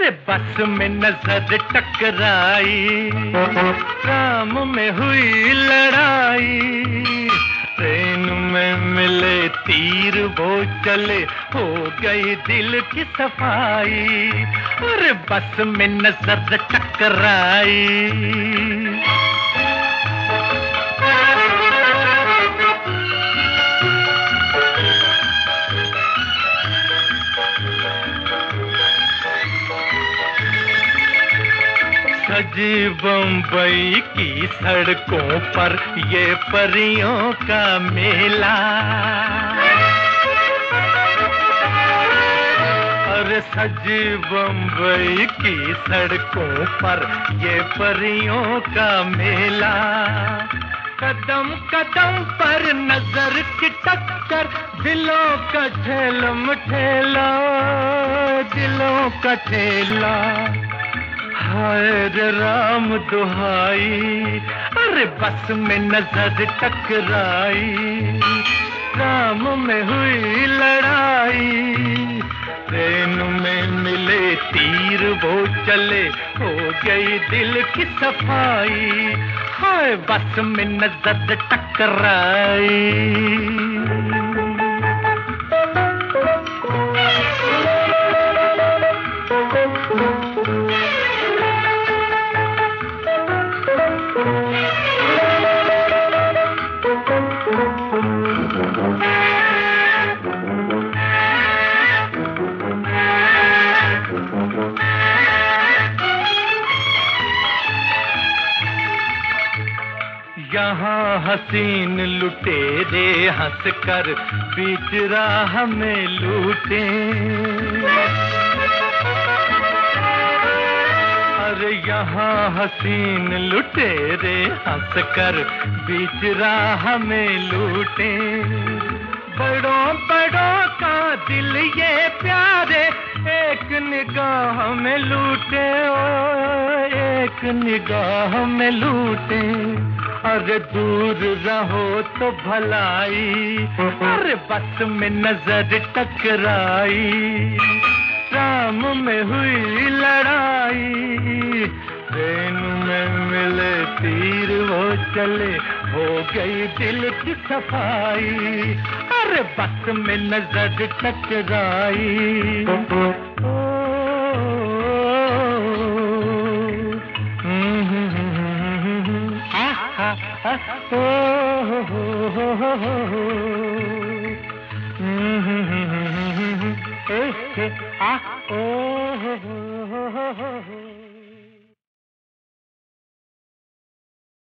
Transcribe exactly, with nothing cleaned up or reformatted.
अरे बस में नजर टकराई, राम में हुई लड़ाई। ट्रेन में मिले तीर वो चले, हो गई दिल की सफाई। अरे बस में नजर टकराई। सजी बम्बई की सड़कों पर ये परियों का मेला। अरे सजी बम्बई की सड़कों पर ये परियों का मेला। कदम कदम पर नजर की टक्कर, दिलों का ठेलम ठेला, दिलों का ठेला। हाय रे राम दुहाई, अरे बस में नजर टकराई, राम में हुई लड़ाई। ट्रेन में मिले तीर वो चले, हो गई दिल की सफाई। हाय बस में नजर टकराई। यहाँ हसीन लुटेरे हंस कर बीच राह में लूटे। अरे यहाँ हसीन लुटेरे हंस कर बीच राह में लूटे। बड़ों बड़ों का दिल ये प्यारे, एक निगाह में लूटे, ओ एक निगाह में लूटे। अरे दूर रहो तो भलाई, अरे बस में नजर टकराई, राम में हुई लड़ाई। ट्रेन में मिले तीर वो चले, हो गई दिल की सफाई। अरे बस में नजर टकराई। ओ हो हो हो हो हो, ए ए आ ओ हो हो हो हो।